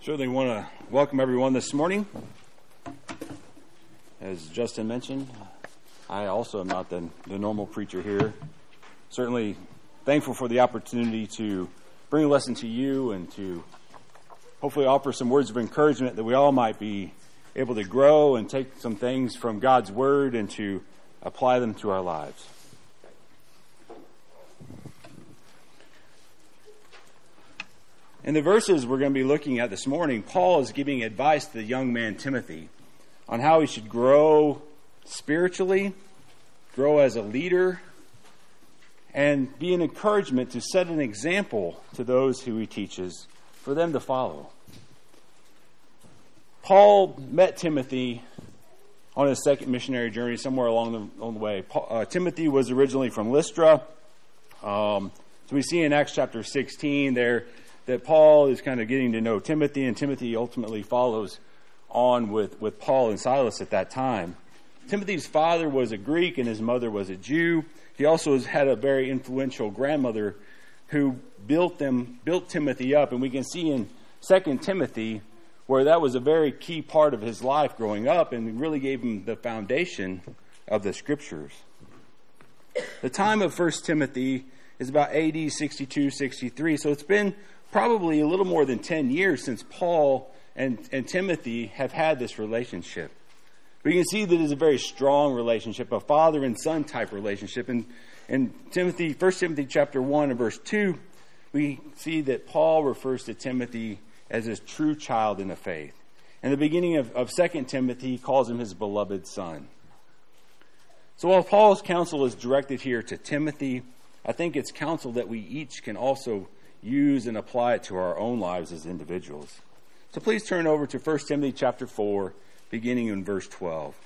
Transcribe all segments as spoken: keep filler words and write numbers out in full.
Certainly want to welcome everyone this morning. As Justin mentioned, I also am not the, the normal preacher here. Certainly thankful for the opportunity to bring a lesson to you and to hopefully offer some words of encouragement that we all might be able to grow and take some things from God's Word and to apply them to our lives. In the verses we're going to be looking at this morning, Paul is giving advice to the young man Timothy on how he should grow spiritually, grow as a leader, and be an encouragement to set an example to those who he teaches for them to follow. Paul met Timothy on his second missionary journey somewhere along the, along the way. Paul, uh, Timothy was originally from Lystra. Um, so we see in Acts chapter sixteen there that Paul is kind of getting to know Timothy, and Timothy ultimately follows on with, with Paul and Silas at that time. Timothy's father was a Greek and his mother was a Jew. He also has had a very influential grandmother who built them, built Timothy up, and we can see in Second Timothy where that was a very key part of his life growing up and really gave him the foundation of the Scriptures. The time of First Timothy is about A D sixty-two, sixty-three, so it's been probably a little more than ten years since Paul and, and Timothy have had this relationship. We can see that it's a very strong relationship, a father and son type relationship. And in Timothy, First Timothy chapter one and verse two, we see that Paul refers to Timothy as his true child in the faith. In the beginning of, of Second Timothy, he calls him his beloved son. So while Paul's counsel is directed here to Timothy, I think it's counsel that we each can also use and apply it to our own lives as individuals. So please turn over to First Timothy chapter four, beginning in verse twelve.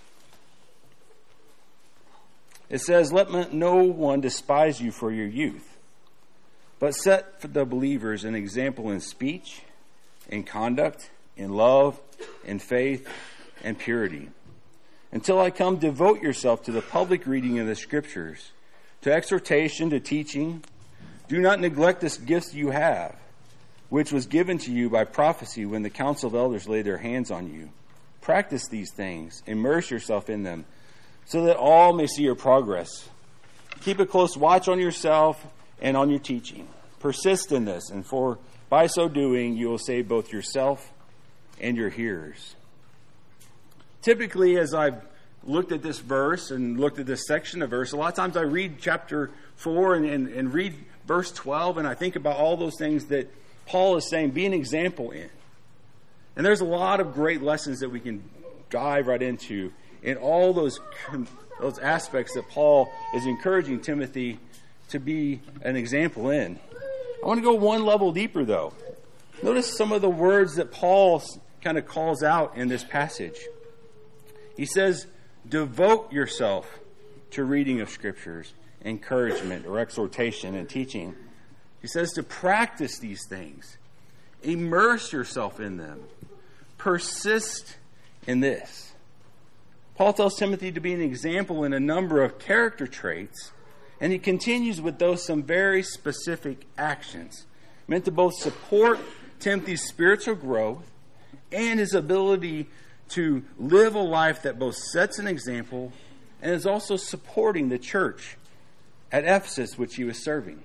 It says, "Let no one despise you for your youth, but set for the believers an example in speech, in conduct, in love, in faith, and purity. Until I come, devote yourself to the public reading of the Scriptures, to exhortation, to teaching. Do not neglect this gift you have, which was given to you by prophecy when the council of elders laid their hands on you. Practice these things, immerse yourself in them, so that all may see your progress. Keep a close watch on yourself and on your teaching. Persist in this, and for by so doing you will save both yourself and your hearers." Typically, as I've looked at this verse and looked at this section of verse, a lot of times I read chapter four and, and, and read verse twelve, and I think about all those things that Paul is saying, be an example in. And there's a lot of great lessons that we can dive right into in all those, those aspects that Paul is encouraging Timothy to be an example in. I want to go one level deeper, though. Notice some of the words that Paul kind of calls out in this passage. He says, devote yourself to reading of Scriptures, encouragement or exhortation and teaching. He says to practice these things. Immerse yourself in them. Persist in this. Paul tells Timothy to be an example in a number of character traits, and he continues with those some very specific actions meant to both support Timothy's spiritual growth and his ability to live a life that both sets an example and is also supporting the church at Ephesus, which he was serving.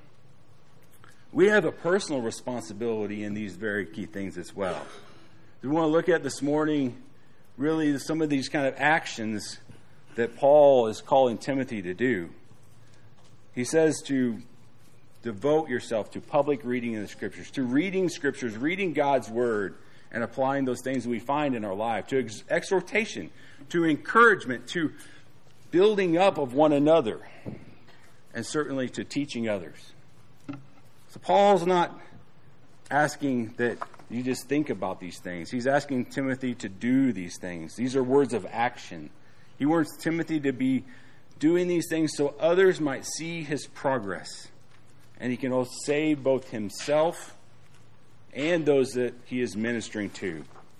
We have a personal responsibility in these very key things as well. We want to look at this morning really some of these kind of actions that Paul is calling Timothy to do. He says to devote yourself to public reading of the Scriptures, to reading Scriptures, reading God's Word, and applying those things we find in our life, to ex- exhortation, to encouragement, to building up of one another, and certainly to teaching others. So Paul's not asking that you just think about these things. He's asking Timothy to do these things. These are words of action. He wants Timothy to be doing these things so others might see his progress. And he can also save both himself and those that he is ministering to.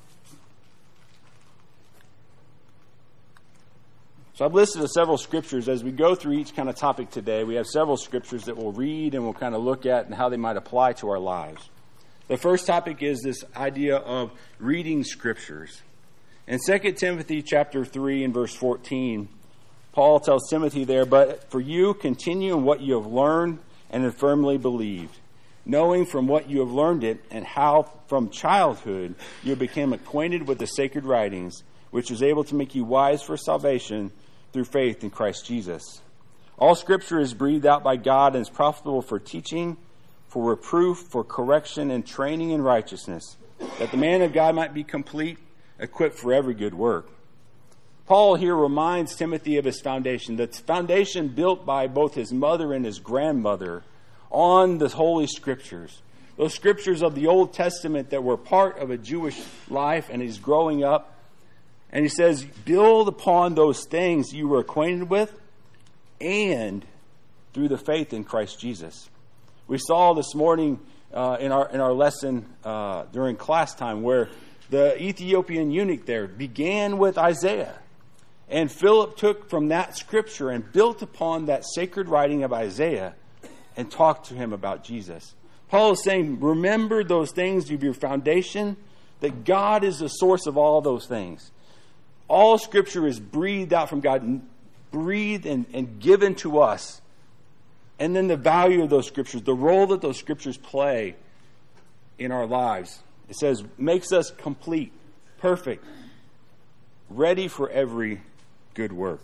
So I've listed several scriptures. As we go through each kind of topic today, we have several scriptures that we'll read and we'll kind of look at and how they might apply to our lives. The first topic is this idea of reading scriptures. In Second Timothy chapter three and verse fourteen, Paul tells Timothy there, "But for you, continue in what you have learned and have firmly believed, knowing from what you have learned it, and how from childhood you became acquainted with the sacred writings, which is able to make you wise for salvation through faith in Christ Jesus. All scripture is breathed out by God and is profitable for teaching, for reproof, for correction, and training in righteousness, that the man of God might be complete, equipped for every good work." Paul here reminds Timothy of his foundation, the foundation built by both his mother and his grandmother on the Holy Scriptures. Those scriptures of the Old Testament that were part of a Jewish life, and he's growing up. And he says, build upon those things you were acquainted with, and through the faith in Christ Jesus. We saw this morning uh, in our in our lesson uh, during class time where the Ethiopian eunuch there began with Isaiah. And Philip took from that scripture and built upon that sacred writing of Isaiah and talked to him about Jesus. Paul is saying, remember those things of your foundation, that God is the source of all those things. All scripture is breathed out from God, breathed and, and given to us. And then the value of those scriptures, the role that those scriptures play in our lives. It says, makes us complete, perfect, ready for every good work.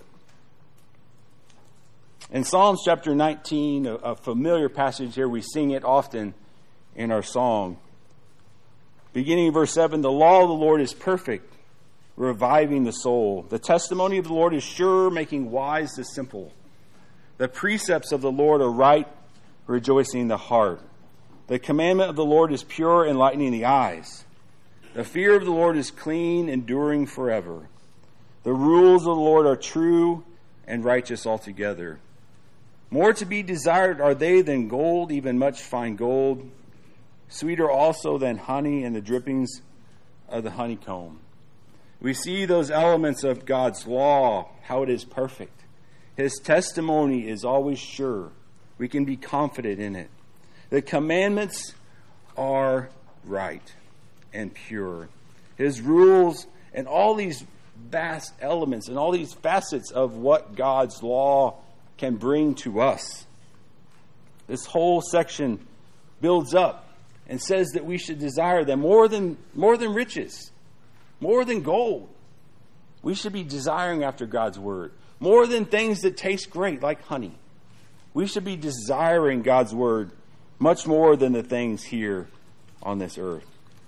In Psalms chapter nineteen, a, a familiar passage here, we sing it often in our song. Beginning in verse seven, the law of the Lord is perfect, reviving the soul. The testimony of the Lord is sure, making wise the simple. The precepts of the Lord are right, rejoicing the heart. The commandment of the Lord is pure, enlightening the eyes. The fear of the Lord is clean, enduring forever. The rules of the Lord are true and righteous altogether. More to be desired are they than gold, even much fine gold. Sweeter also than honey and the drippings of the honeycomb. We see those elements of God's law, how it is perfect. His testimony is always sure. We can be confident in it. The commandments are right and pure. His rules and all these vast elements and all these facets of what God's law can bring to us. This whole section builds up and says that we should desire them more than more than riches, more than gold. We should be desiring after God's word, more than things that taste great like honey. We should be desiring God's word much more than the things here on this earth.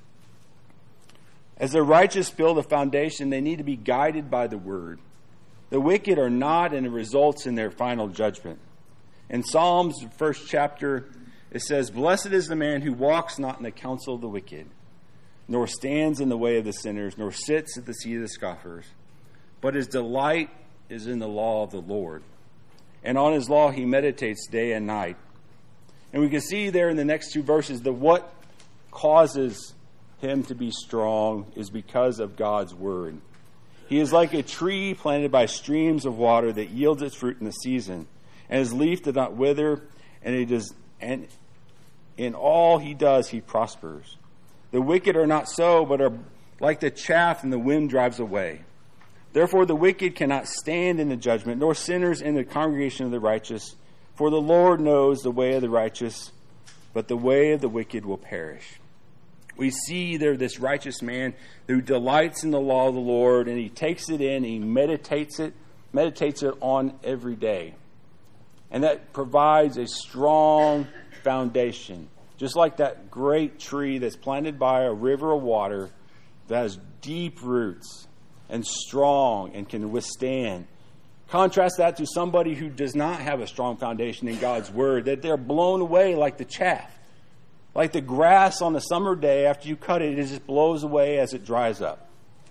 As the righteous build a foundation, they need to be guided by the word. The wicked are not, and it results in their final judgment. In Psalms, the first chapter, it says, "Blessed is the man who walks not in the counsel of the wicked, nor stands in the way of the sinners, nor sits at the seat of the scoffers. But his delight is in the law of the Lord. And on his law he meditates day and night." And we can see there in the next two verses that what causes him to be strong is because of God's word. He is like a tree planted by streams of water that yields its fruit in the season, and his leaf does not wither, and it does, and in all he does he prospers. The wicked are not so, but are like the chaff and the wind drives away. Therefore the wicked cannot stand in the judgment, nor sinners in the congregation of the righteous. For the Lord knows the way of the righteous, but the way of the wicked will perish. We see there this righteous man who delights in the law of the Lord, and he takes it in, he meditates it, meditates it on every day. And that provides a strong foundation. Just like that great tree that's planted by a river of water that has deep roots and strong and can withstand. Contrast that to somebody who does not have a strong foundation in God's word, that they're blown away like the chaff. Like the grass on a summer day, after you cut it, it just blows away as it dries up.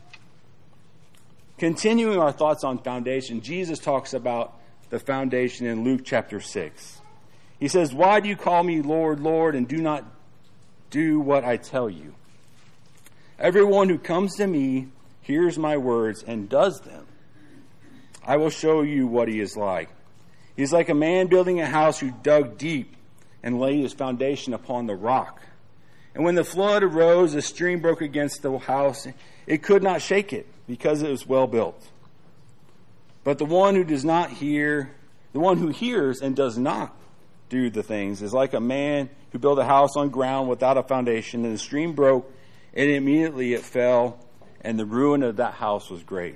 Continuing our thoughts on foundation, Jesus talks about the foundation in Luke chapter six. He says, "Why do you call me Lord, Lord, and do not do what I tell you? Everyone who comes to me hears my words and does them. I will show you what he is like. He is like a man building a house who dug deep and laid his foundation upon the rock. And when the flood arose, a stream broke against the house. It could not shake it because it was well built. But the one who does not hear, the one who hears and does not do the things is like a man who built a house on ground without a foundation, and the stream broke, and immediately it fell, and the ruin of that house was great.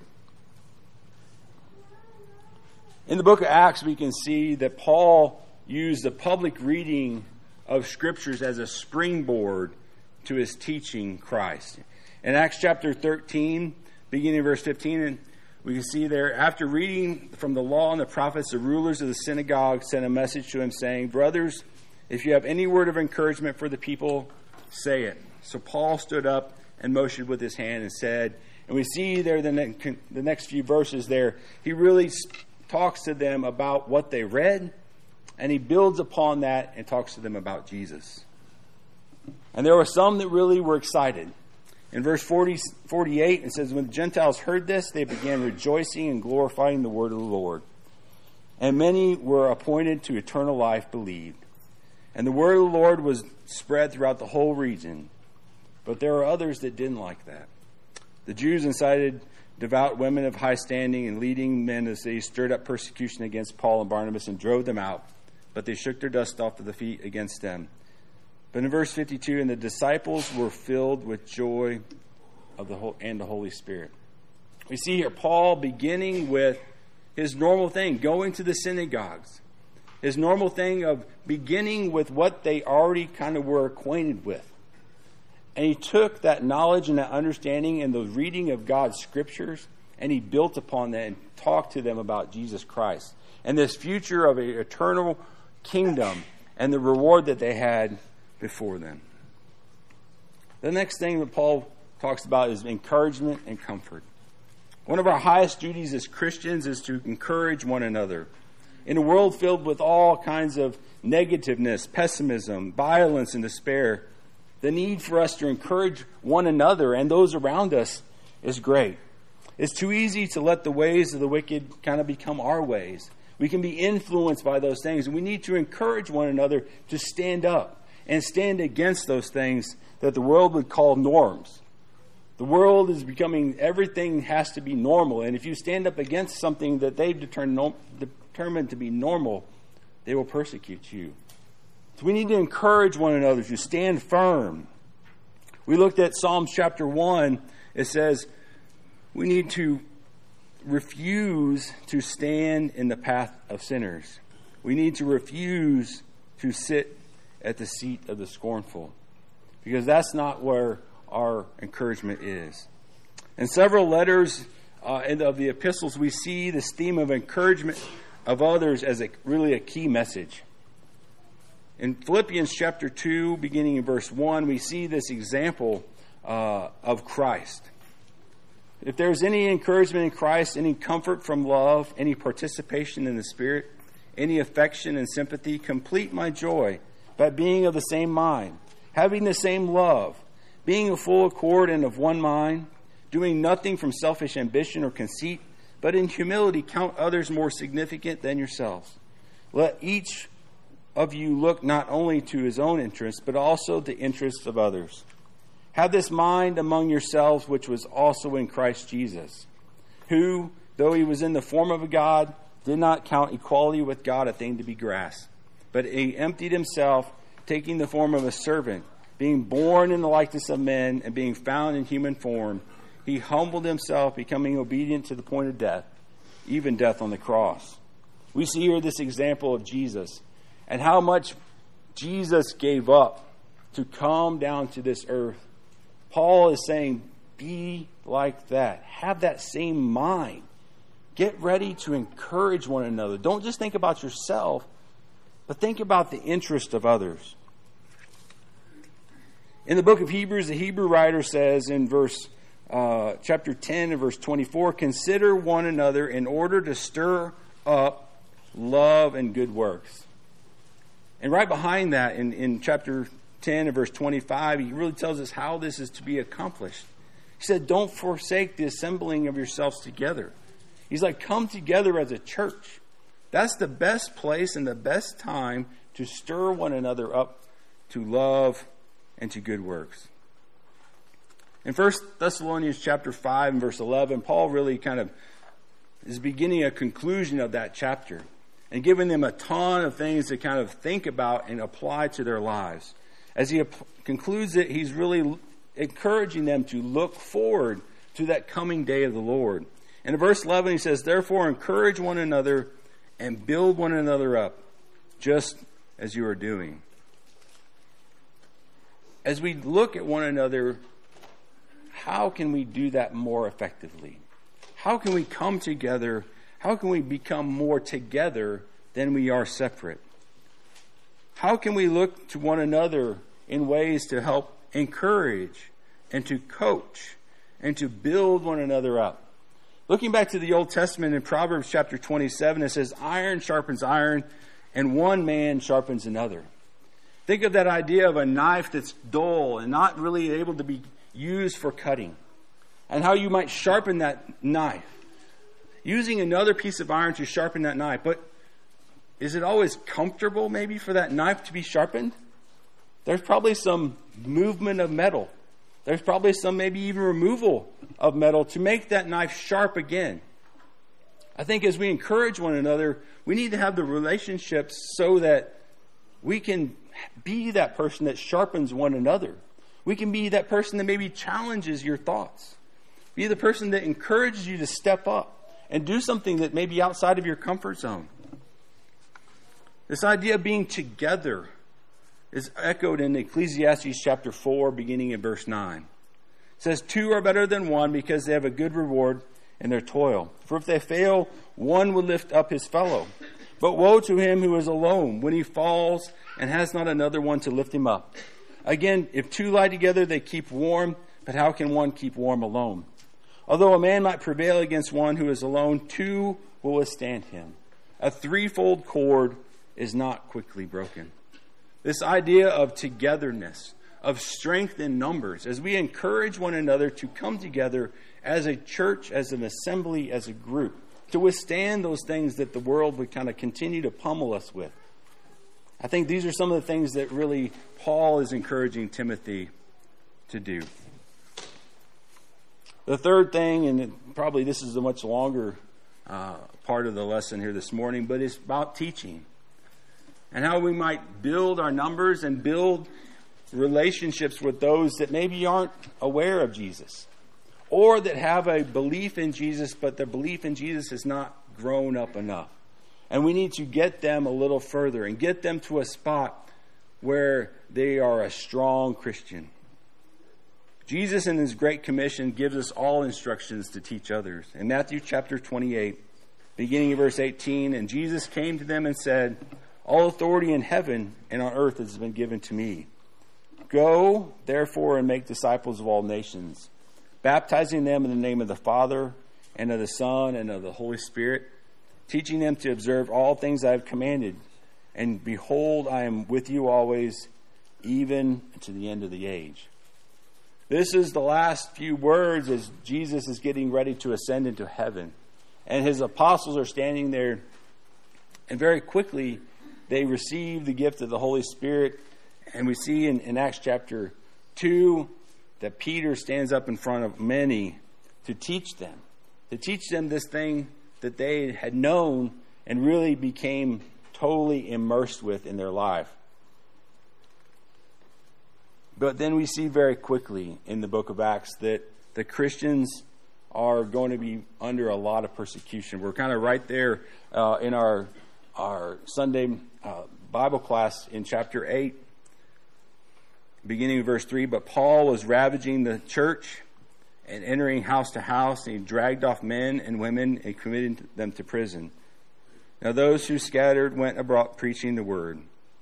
In the book of Acts, we can see that Paul used the public reading of scriptures as a springboard to his teaching Christ. In Acts chapter thirteen, beginning in verse fifteen, and we can see there, after reading from the law and the prophets, the rulers of the synagogue sent a message to him saying, "Brothers, if you have any word of encouragement for the people, say it." So Paul stood up and motioned with his hand and said, and we see there the, ne- the next few verses there, he really talks to them about what they read, and he builds upon that and talks to them about Jesus. And there were some that really were excited. In verse forty, forty-eight, it says, when the Gentiles heard this, they began rejoicing and glorifying the word of the Lord. And many were appointed to eternal life believed. And the word of the Lord was spread throughout the whole region. But there are others that didn't like that. The Jews incited devout women of high standing and leading men of the city, stirred up persecution against Paul and Barnabas and drove them out. But they shook their dust off of the feet against them. But in verse fifty-two, and the disciples were filled with joy of the whole, and the Holy Spirit. We see here Paul beginning with his normal thing, going to the synagogues. His normal thing of beginning with what they already kind of were acquainted with. And he took that knowledge and that understanding and the reading of God's scriptures, and he built upon that and talked to them about Jesus Christ and this future of an eternal kingdom and the reward that they had before them. The next thing that Paul talks about is encouragement and comfort. One of our highest duties as Christians is to encourage one another. In a world filled with all kinds of negativeness, pessimism, violence, and despair, the need for us to encourage one another and those around us is great. It's too easy to let the ways of the wicked kind of become our ways. We can be influenced by those things, and we need to encourage one another to stand up and stand against those things that the world would call norms. The world is becoming, everything has to be normal. And if you stand up against something that they've determined, determined to be normal, they will persecute you. So we need to encourage one another to stand firm. We looked at Psalms chapter one. It says we need to refuse to stand in the path of sinners. We need to refuse to sit at the seat of the scornful, because that's not where our encouragement is. In several letters uh, of the epistles, we see this theme of encouragement of others as a, really a key message. In Philippians chapter two, beginning in verse one, we see this example uh, of Christ. If there's any encouragement in Christ, any comfort from love, any participation in the Spirit, any affection and sympathy, complete my joy by being of the same mind, having the same love, being of full accord and of one mind, doing nothing from selfish ambition or conceit, but in humility count others more significant than yourselves. Let each of you look not only to his own interests, but also the interests of others. Have this mind among yourselves, which was also in Christ Jesus, who, though he was in the form of a God, did not count equality with God a thing to be grasped, but he emptied himself, taking the form of a servant, being born in the likeness of men, and being found in human form, he humbled himself, becoming obedient to the point of death, even death on the cross. We see here this example of Jesus and how much Jesus gave up to come down to this earth. Paul is saying, be like that. Have that same mind. Get ready to encourage one another. Don't just think about yourself, but think about the interest of others. In the book of Hebrews, the Hebrew writer says in verse uh, chapter ten and verse twenty-four, consider one another in order to stir up love and good works. And right behind that, in, in chapter ten and verse twenty-five, he really tells us how this is to be accomplished. He said, don't forsake the assembling of yourselves together. He's like, come together as a church. That's the best place and the best time to stir one another up to love and to good works. In First Thessalonians chapter five and verse eleven, Paul really kind of is beginning a conclusion of that chapter and giving them a ton of things to kind of think about and apply to their lives. As he concludes it, he's really encouraging them to look forward to that coming day of the Lord. And in verse eleven, he says, "Therefore encourage one another and build one another up, just as you are doing." As we look at one another, how can we do that more effectively? How can we come together? How can we become more together than we are separate? How can we look to one another in ways to help encourage and to coach and to build one another up? Looking back to the Old Testament in Proverbs chapter twenty-seven, it says, "Iron sharpens iron, and one man sharpens another." Think of that idea of a knife that's dull and not really able to be used for cutting, and how you might sharpen that knife. Using another piece of iron to sharpen that knife. But is it always comfortable maybe for that knife to be sharpened? There's probably some movement of metal. There's probably some maybe even removal of metal to make that knife sharp again. I think as we encourage one another, we need to have the relationships so that we can be that person that sharpens one another. We can be that person that maybe challenges your thoughts. Be the person that encourages you to step up and do something that may be outside of your comfort zone. This idea of being together is echoed in Ecclesiastes chapter four, beginning in verse nine. It says, "Two are better than one because they have a good reward in their toil. For if they fail, one will lift up his fellow. But woe to him who is alone when he falls and has not another one to lift him up. Again, if two lie together, they keep warm, but how can one keep warm alone? Although a man might prevail against one who is alone, two will withstand him. A threefold cord is not quickly broken." This idea of togetherness, of strength in numbers, as we encourage one another to come together as a church, as an assembly, as a group, to withstand those things that the world would kind of continue to pummel us with. I think these are some of the things that really Paul is encouraging Timothy to do. The third thing, and probably this is a much longer uh, part of the lesson here this morning, but it's about teaching and how we might build our numbers and build relationships with those that maybe aren't aware of Jesus or that have a belief in Jesus, but their belief in Jesus has not grown up enough. And we need to get them a little further and get them to a spot where they are a strong Christian. Jesus in his Great Commission gives us all instructions to teach others. In Matthew chapter twenty-eight, beginning in verse eighteen, "And Jesus came to them and said, 'All authority in heaven and on earth has been given to me. Go, therefore, and make disciples of all nations, baptizing them in the name of the Father and of the Son and of the Holy Spirit, teaching them to observe all things I have commanded. And behold, I am with you always, even to the end of the age.'" This is the last few words as Jesus is getting ready to ascend into heaven. And his apostles are standing there, and very quickly they receive the gift of the Holy Spirit. And we see in, in Acts chapter two that Peter stands up in front of many to teach them, to teach them this thing that they had known and really became totally immersed with in their life. But then we see very quickly in the book of Acts that the Christians are going to be under a lot of persecution. We're kind of right there uh, in our our Sunday uh, Bible class in chapter eight, beginning of verse three. "But Paul was ravaging the church and entering house to house, and he dragged off men and women and committed them to prison. Now those who scattered went abroad preaching the word."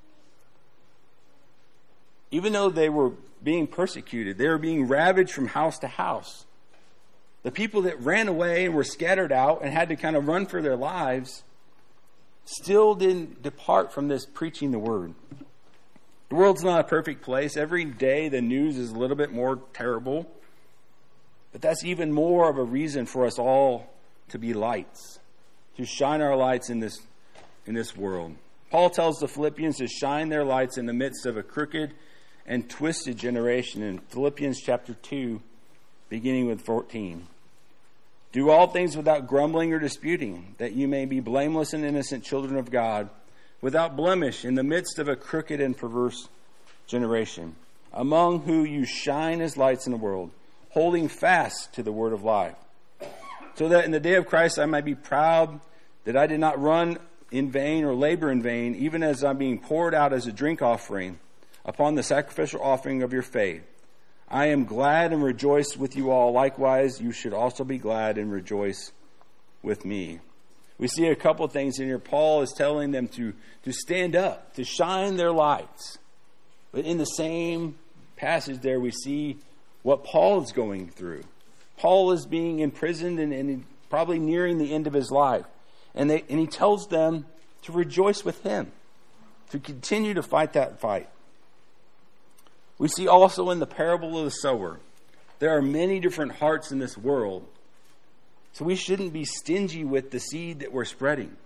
Even though they were being persecuted, they were being ravaged from house to house. The people that ran away and were scattered out and had to kind of run for their lives still didn't depart from this preaching the word. The world's not a perfect place. Every day the news is a little bit more terrible. But that's even more of a reason for us all to be lights, to shine our lights in this in this world. Paul tells the Philippians to shine their lights in the midst of a crooked and twisted generation in Philippians chapter two, beginning with fourteen. Do all things without grumbling or disputing, that you may be blameless and innocent children of God, without blemish in the midst of a crooked and perverse generation, among who you shine as lights in the world, holding fast to the word of life, so that in the day of Christ I might be proud that I did not run in vain or labor in vain, even as I'm being poured out as a drink offering upon the sacrificial offering of your faith. I am glad and rejoice with you all. Likewise, you should also be glad and rejoice with me. We see a couple of things in here. Paul is telling them to, to stand up, to shine their lights. But in the same passage there, we see what Paul is going through. Paul is being imprisoned and, and probably nearing the end of his life. And, they, and he tells them to rejoice with him, to continue to fight that fight. We see also in the parable of the sower, there are many different hearts in this world. So we shouldn't be stingy with the seed that we're spreading.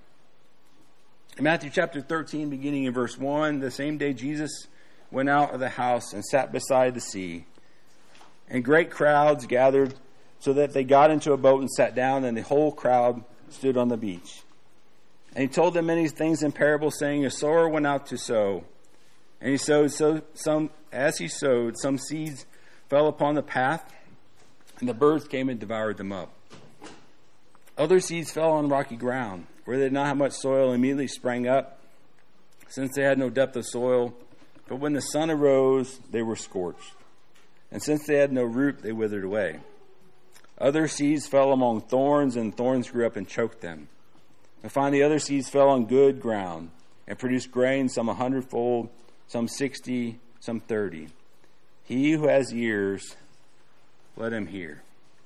In Matthew chapter thirteen, beginning in verse one, the same day Jesus went out of the house and sat beside the sea. And great crowds gathered so that they got into a boat and sat down, and the whole crowd stood on the beach. And he told them many things in parables, saying, a sower went out to sow. And he sowed so some as he sowed, some seeds fell upon the path, and the birds came and devoured them up. Other seeds fell on rocky ground, where they did not have much soil, and immediately sprang up, since they had no depth of soil. But when the sun arose, they were scorched. And since they had no root, they withered away. Other seeds fell among thorns, and thorns grew up and choked them. And finally, other seeds fell on good ground, and produced grain, some a hundredfold, some sixty, some thirty. He who has ears, let him hear.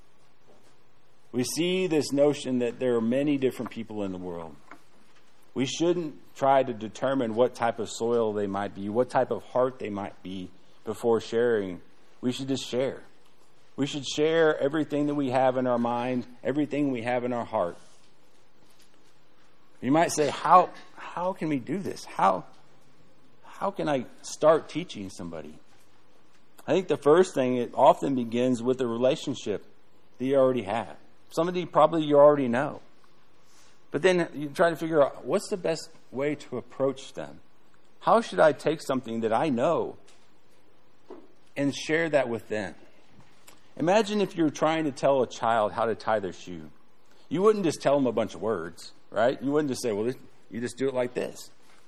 We see this notion that there are many different people in the world. We shouldn't try to determine what type of soil they might be, what type of heart they might be before sharing. We should just share. We should share everything that we have in our mind, everything we have in our heart. You might say, how how can we do this? How how can I start teaching somebody? I think the first thing, it often begins with a relationship that you already have. Somebody probably you already know. But then you try to figure out, what's the best way to approach them? How should I take something that I know and share that with them? Imagine if you're trying to tell a child how to tie their shoe. You wouldn't just tell them a bunch of words, right? You wouldn't just say, well, you just do it like this.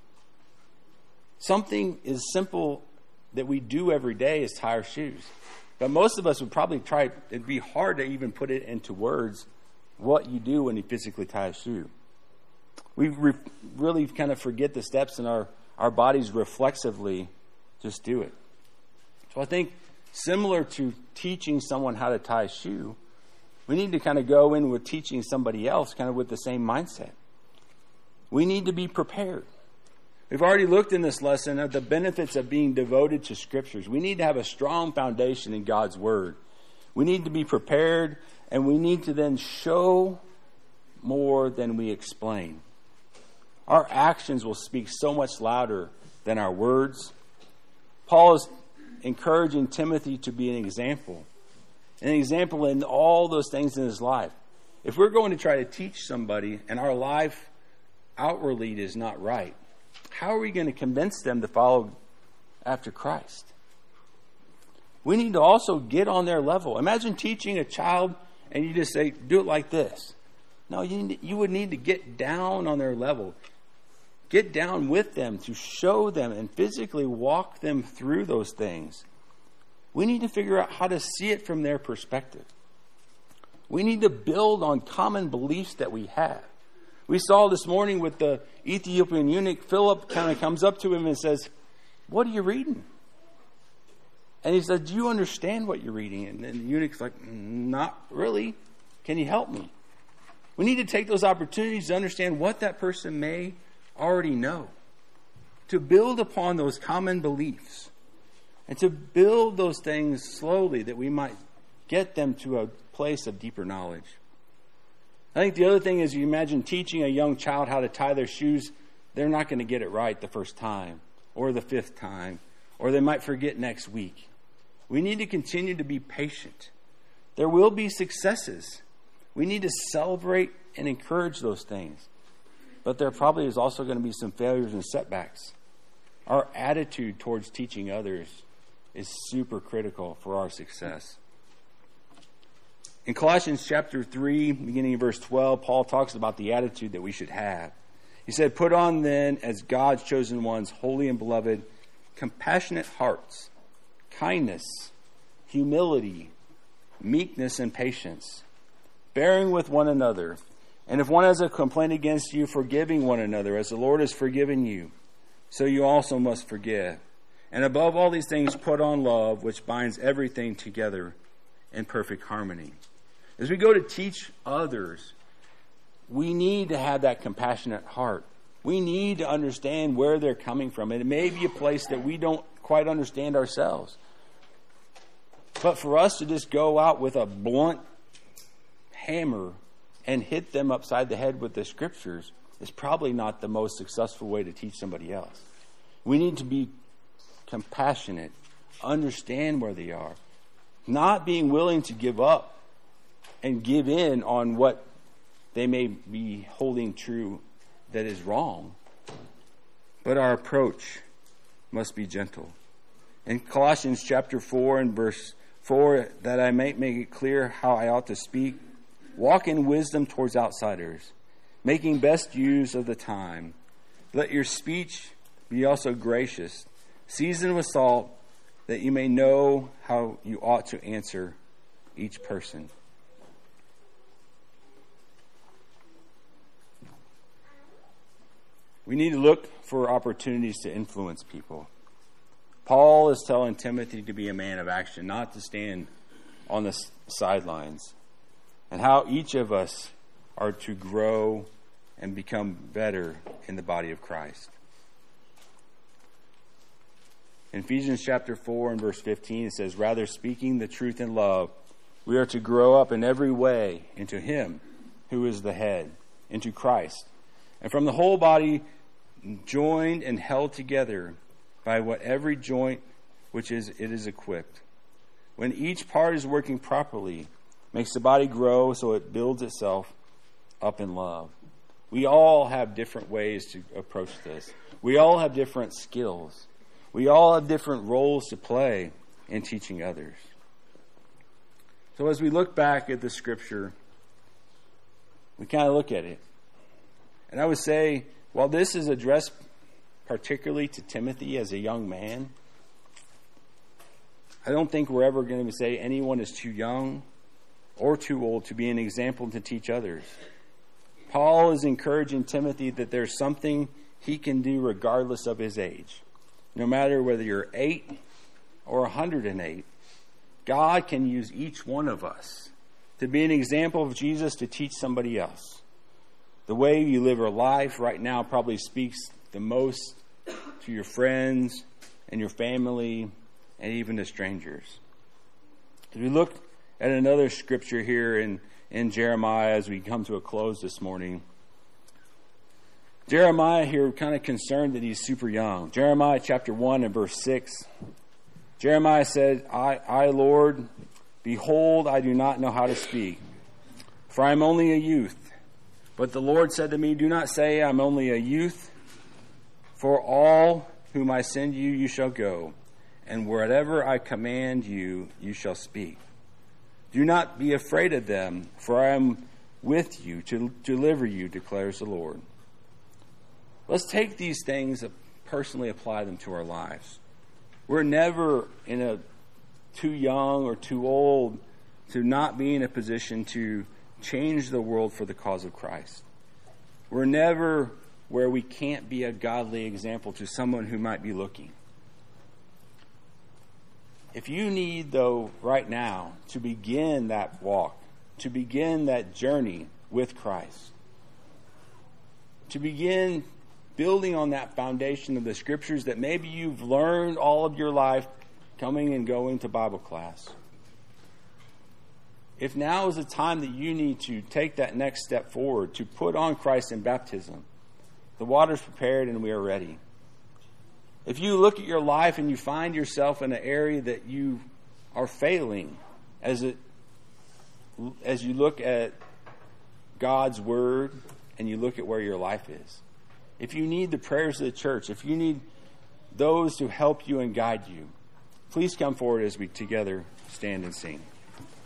Something as simple that we do every day is tie our shoes. But most of us would probably try, it'd be hard to even put it into words, what you do when you physically tie a shoe. We re- really kind of forget the steps, and our, our bodies reflexively just do it. So I think similar to teaching someone how to tie a shoe, we need to kind of go in with teaching somebody else kind of with the same mindset. We need to be prepared. We've already looked in this lesson at the benefits of being devoted to Scriptures. We need to have a strong foundation in God's Word. We need to be prepared, and we need to then show more than we explain. Our actions will speak so much louder than our words. Paul is encouraging Timothy to be an example. An example in all those things in his life. If we're going to try to teach somebody and our life outwardly is not right, how are we going to convince them to follow after Christ? We need to also get on their level. Imagine teaching a child and you just say, do it like this. No, you, need, you would need to get down on their level. Get down with them to show them and physically walk them through those things. We need to figure out how to see it from their perspective. We need to build on common beliefs that we have. We saw this morning with the Ethiopian eunuch, Philip kind of comes up to him and says, what are you reading? And he said, do you understand what you're reading? And then the eunuch's like, not really. Can you help me? We need to take those opportunities to understand what that person may already know. To build upon those common beliefs. And to build those things slowly that we might get them to a place of deeper knowledge. I think the other thing is, you imagine teaching a young child how to tie their shoes. They're not going to get it right the first time or the fifth time or they might forget next week. We need to continue to be patient. There will be successes. We need to celebrate and encourage those things. But there probably is also going to be some failures and setbacks. Our attitude towards teaching others is super critical for our success. In Colossians chapter three, beginning in verse twelve, Paul talks about the attitude that we should have. He said, "Put on then, as God's chosen ones, holy and beloved, compassionate hearts, kindness, humility, meekness, and patience, bearing with one another. And if one has a complaint against you, forgiving one another, as the Lord has forgiven you, so you also must forgive. And above all these things, put on love, which binds everything together in perfect harmony." As we go to teach others, we need to have that compassionate heart. We need to understand where they're coming from. And it may be a place that we don't quite understand ourselves. But for us to just go out with a blunt hammer and hit them upside the head with the scriptures is probably not the most successful way to teach somebody else. We need to be compassionate, understand where they are, not being willing to give up and give in on what they may be holding true that is wrong. But our approach must be gentle. In Colossians chapter four and verse four, that I may make it clear how I ought to speak, walk in wisdom towards outsiders, making best use of the time. Let your speech be also gracious, seasoned with salt, that you may know how you ought to answer each person. We need to look for opportunities to influence people. Paul is telling Timothy to be a man of action, not to stand on the sidelines, and how each of us are to grow and become better in the body of Christ. In Ephesians chapter four and verse fifteen, it says, "Rather, speaking the truth in love, we are to grow up in every way into Him who is the head, into Christ. And from the whole body, joined and held together by what every joint which is it is equipped. When each part is working properly, makes the body grow so it builds itself up in love." We all have different ways to approach this. We all have different skills. We all have different roles to play in teaching others. So as we look back at the scripture, we kind of look at it. And I would say, while this is addressed particularly to Timothy as a young man, I don't think we're ever going to say anyone is too young or too old to be an example to teach others. Paul is encouraging Timothy that there's something he can do regardless of his age. No matter whether you're eight or one hundred eight, God can use each one of us to be an example of Jesus to teach somebody else. The way you live your life right now probably speaks the most to your friends and your family and even to strangers. As we look at another scripture here in, in Jeremiah as we come to a close this morning, Jeremiah here kind of concerned that he's super young. Jeremiah chapter one and verse six. Jeremiah said, I, I, Lord, behold, I do not know how to speak, for I am only a youth. But the Lord said to me, do not say I'm only a youth, for all whom I send you, you shall go, and wherever I command you, you shall speak. Do not be afraid of them, for I am with you to deliver you, declares the Lord. Let's take these things and personally apply them to our lives. We're never in a too young or too old to not be in a position to change the world for the cause of Christ. We're never where we can't be a godly example to someone who might be looking. If you need, though, right now to begin that walk, to begin that journey with Christ, to begin building on that foundation of the scriptures that maybe you've learned all of your life coming and going to Bible class, if now is the time that you need to take that next step forward, to put on Christ in baptism, the water's prepared and we are ready. If you look at your life and you find yourself in an area that you are failing, as it as you look at God's Word and you look at where your life is, if you need the prayers of the church, if you need those to help you and guide you, please come forward as we together stand and sing.